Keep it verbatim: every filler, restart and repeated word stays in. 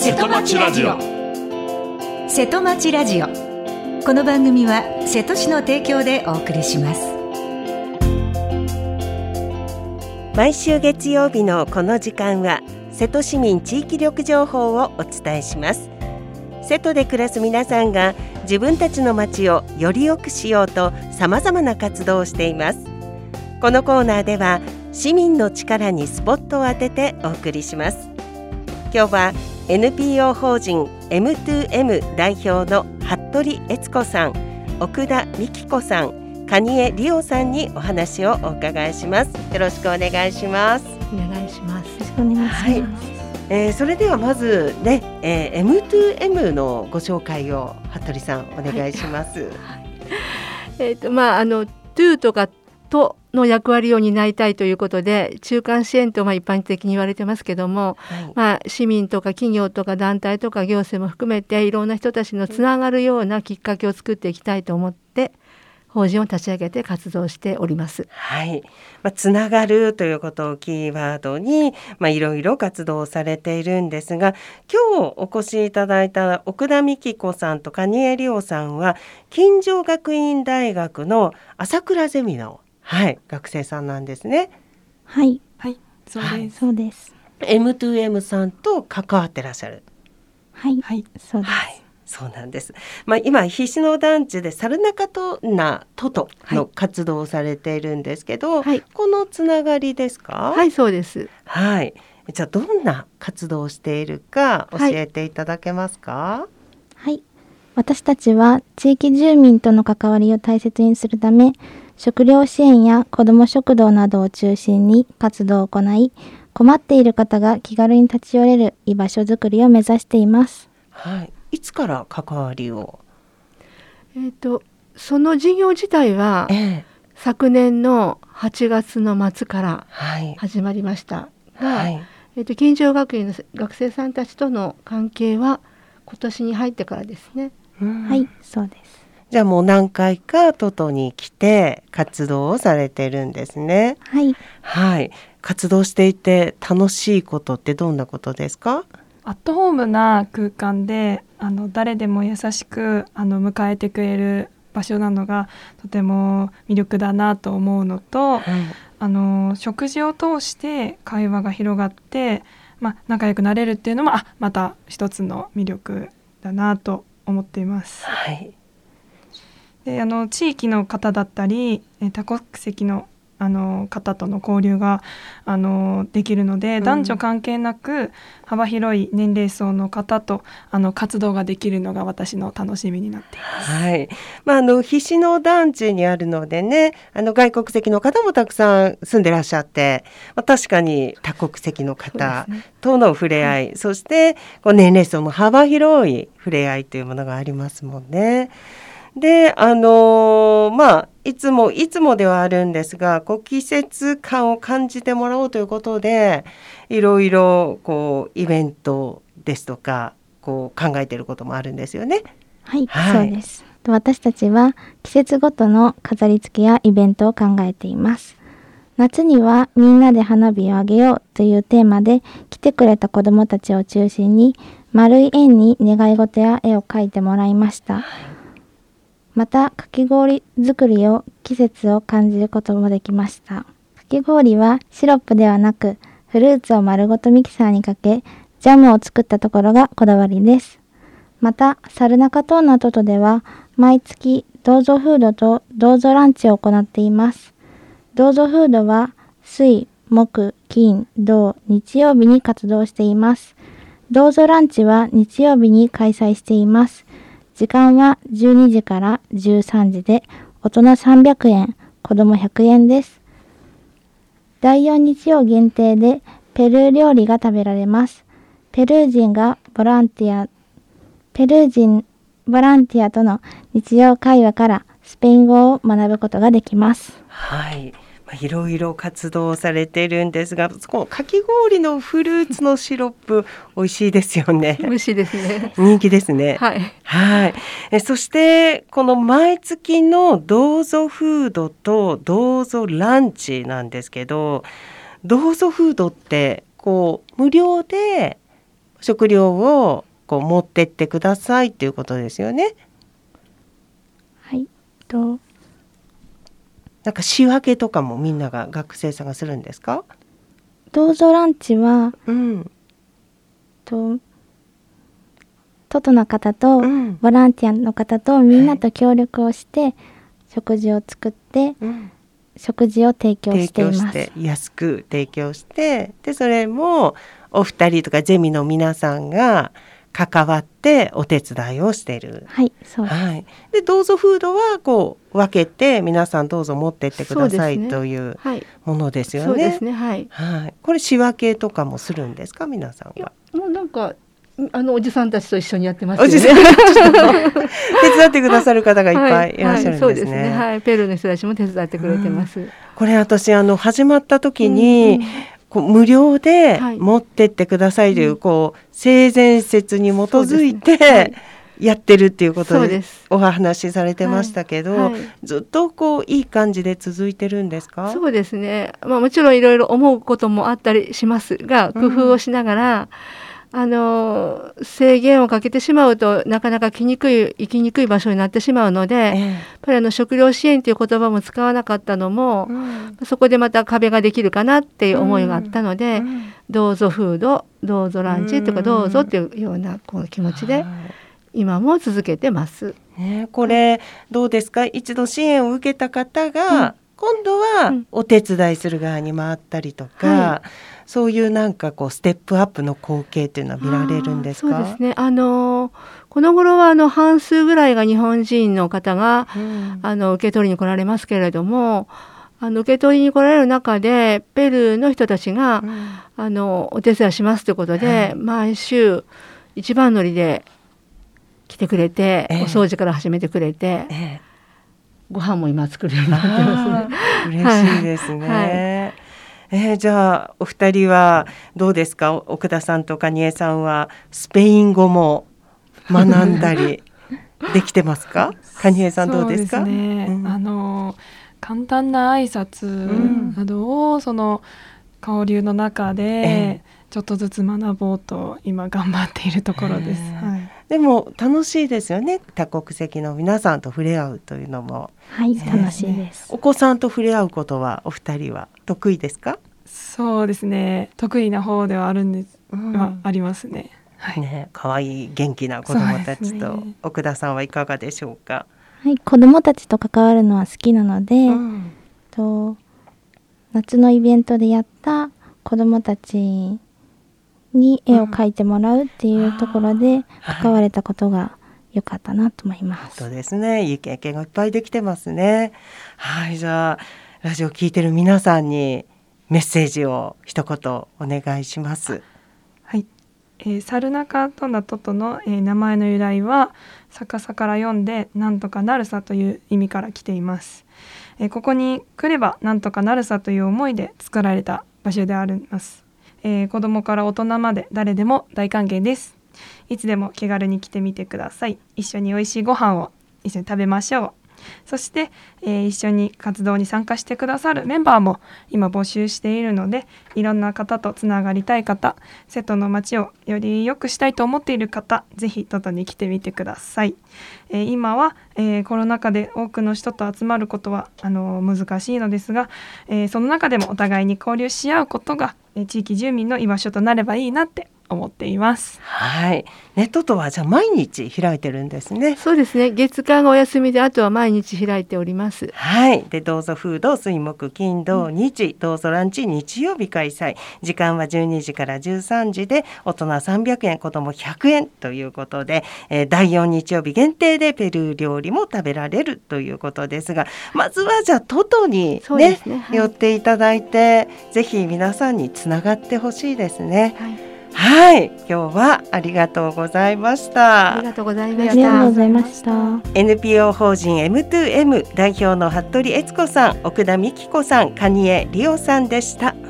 瀬戸町ラジオ。 瀬戸町ラジオ。この番組は瀬戸市の提供でお送りします。 毎週月曜日のこの時間は瀬戸市民地域力情報をお伝えします。瀬戸で暮らす皆さんが自分たちの街をより良くしようとさまざまな活動をしています。このコーナーでは市民の力にスポットを当ててお送りします。今日は エヌピーオー 法人 エムツーエム 代表の服部悦子さん、奥田美希子さん、蟹江理央さんにお話をお伺いします。よろしくお願いします。 お願いします。よろしくお願いします。はい、 えー、それではまずね、えー、エムツーエム のご紹介を服部さんお願いします。はいはい、 えーとまあ、あの to とかとの役割を担いたいということで中間支援とまあ一般的に言われてますけども、はい、まあ、市民とか企業とか団体とか行政も含めていろんな人たちのつながるようなきっかけを作っていきたいと思って法人を立ち上げて活動しております。 はい、まあ、つながるということをキーワードに、まあ、いろいろ活動されているんですが、今日お越しいただいた奥田美希子さんと蟹江理央さんは金城学院大学の朝倉ゼミの、はい、学生さんなんですね。 はい、 はい、そうです、はい、 そうです。 エムツーエム さんと関わってらっしゃる。 はい、はい、そうです。 はい、そうなんです。まあ、今菱野団地でサルナカトナトトの活動をされているんですけど、はい、このつながりですか？ はい、そうです。 はい、じゃあどんな活動をしているか教えていただけますか？ はい、はい、私たちは地域住民との関わりを大切にするため食料支援や子ども食堂などを中心に活動を行い、困っている方が気軽に立ち寄れる居場所づくりを目指しています。 はい、いつから関わりを？ えーと、その事業自体は、えー、昨年のはちがつの末から始まりました、はいがはい、えーと、金城学院の学生さんたちとの関係は今年に入ってからですね。 はい、そうです。 じゃあもう何回かトトに来て活動をされてるんですね。 はい、 はい、活動していて楽しいことってどんなことですか？ アットホームな空間であの誰でも優しくあの迎えてくれる場所なのがとても魅力だなと思うのと、はい、あの食事を通して会話が広がって、まあ、仲良くなれるっていうのもあまた一つの魅力だなと思っています。 はい、 であの地域の方だったり多国籍のあの方との交流があのできるので、うん、男女関係なく幅広い年齢層の方とあの活動ができるのが私の楽しみになっています。 はい、まあ、あの菱野団地にあるのでね、あの外国籍の方もたくさん住んでらっしゃって、まあ、確かに多国籍の方との触れ合い、そ、ね、そしてこう年齢層も幅広い触れ合いというものがありますもんね。で、あのー、まあいつもいつもではあるんですが、こう季節感を感じてもらおうということでいろいろこうイベントですとかこう考えていることもあるんですよね。 はい、はい、そうです。私たちは季節ごとの飾り付けやイベントを考えています。夏にはみんなで花火をあげようというテーマで来てくれた子どもたちを中心に丸い円に願い事や絵を描いてもらいました。またかき氷作りを季節を感じることもできました。かき氷はシロップではなくフルーツを丸ごとミキサーにかけジャムを作ったところがこだわりです。またサルナカトーナトトでは毎月どうぞフードとどうぞランチを行っています。どうぞフードは水、木、金、土、日曜日に活動しています。どうぞランチは日曜日に開催しています。時間はじゅうにじからじゅうさんじで大人さんびゃくえん、子供ひゃくえんです。だいよん日曜限定でペルー料理が食べられます。ペルー人がボランティア、ペルー人ボランティアとの日常会話からスペイン語を学ぶことができます。 はい、いろいろ活動されているんですが、このかき氷のフルーツのシロップ美味しいですよね。 美味しいですね。 人気ですね。 はい、 はい。えそしてこの毎月のどうぞフードとどうぞランチなんですけど、どうぞフードってこう無料で食料をこう持ってってくださいっていうことですよね。 はいとなんか仕分けとかもみんなが学生さんがするんですか？ どうぞランチは、 うん、 とトトの方とうんボランティアの方とみんなと協力をして食事を作って、 うん、 食事を提供しています。 提供して安く提供してでそれもお二人とかゼミの皆さんが関わってお手伝いをしている。 はい、そうです。 はい、でどうぞフードはこう分けて皆さんどうぞ持ってってください、 ね、 というはいものですよね。 そうですね、はいはい、これ仕分けとかもするんですか皆さんは？ もうなんかあのおじさんたちと一緒にやってますよね。 おじさんたちと手伝ってくださる方がいっぱいいらっしゃるんですね。はいはい、そうですね、 はい、ペルーの人たちも手伝ってくれてます。 うん、これ私あの始まった時に、うんうん、こう無料で持ってってくださいという、はい、こう性善説に基づいて、ね、はい、やってるっていうことでお話しされてましたけど、はいはい、ずっとこういい感じで続いてるんですか？ そうですね、まあ、もちろんいろいろ思うこともあったりしますが、工夫をしながら、うんあの制限をかけてしまうとなかなか来にくい生きにくい場所になってしまうので、ええ、やっぱりあの食料支援という言葉も使わなかったのも、うん、そこでまた壁ができるかなっていう思いがあったので、うんうん、どうぞフードどうぞランチとかどうぞっていうようなこう気持ちで今も続けてます、 ね、これどうですか？一度支援を受けた方が、うん、今度はお手伝いする側に回ったりとか、うんはい、そういうなんかこうステップアップの光景っていうのは見られるんですか？ そうですね、あのこの頃はあの半数ぐらいが日本人の方が、うん、あの受け取りに来られますけれども、あの受け取りに来られる中でペルーの人たちが、うん、あのお手伝いしますということで、はい、毎週一番乗りで来てくれて、ええ、お掃除から始めてくれて、ええ、ご飯も今作るようになってますね。 嬉しいですね、はいえー、じゃあお二人はどうですか？奥田さんと蟹江さんはスペイン語も学んだりできてますか？蟹江さんどうですか？ そうですね、うん、あの簡単な挨拶などをその交流の中でちょっとずつ学ぼうと今頑張っているところです、はい、 でも楽しいですよね。多国籍の皆さんと触れ合うというのも。 はい、楽しいです。 お子さんと触れ合うことはお二人は得意ですか？ そうですね、得意な方ではあるんです、うん、はありますね。はい、 ね、可愛い元気な子どもたちと、ね、奥田さんはいかがでしょうか？ はい、子どもたちと関わるのは好きなので、うん、と夏のイベントでやった子どもたちに絵を描いてもらうっていうところで関われたことが良かったなと思います。 そうですね、いい経験がいっぱいできてますね。はい、じゃあラジオ聞いてる皆さんにメッセージを一言お願いします。 はい、えー、サルナカトナトトの、えー、名前の由来は逆さから読んでなんとかなるさという意味から来ています。えー、ここに来ればなんとかなるさという思いで作られた場所であります。えー、子供から大人まで誰でも大歓迎です。いつでも気軽に来てみてください。一緒に美味しいご飯を一緒に食べましょう。そして、えー、一緒に活動に参加してくださるメンバーも今募集しているので、いろんな方とつながりたい方、瀬戸の町をより良くしたいと思っている方、ぜひトトに来てみてください。えー、今は、えー、コロナ禍で多くの人と集まることはあの難しいのですが、えー、その中でもお互いに交流し合うことが、えー、地域住民の居場所となればいいなって思っています。 はい、ね、トトはじゃあ毎日開いてるんですね。 そうですね、月間がお休みであとは毎日開いております。 はい、でどうぞフード水木金土日、うん、どうぞランチ日曜日開催、時間はじゅうにじからじゅうさんじで大人さんびゃくえん子どもひゃくえんということで、えー、だいよん日曜日限定でペルー料理も食べられるということですが、まずはじゃあトトに、ねね、はい、寄っていただいてぜひ皆さんにつながってほしいですね。はい、はい、今日はありがとうございました。 ありがとうございました。 ありがとうございました。 エヌピーオー 法人 エムツーエム 代表の服部悦子さん、奥田美希子さん、蟹江理央さんでした。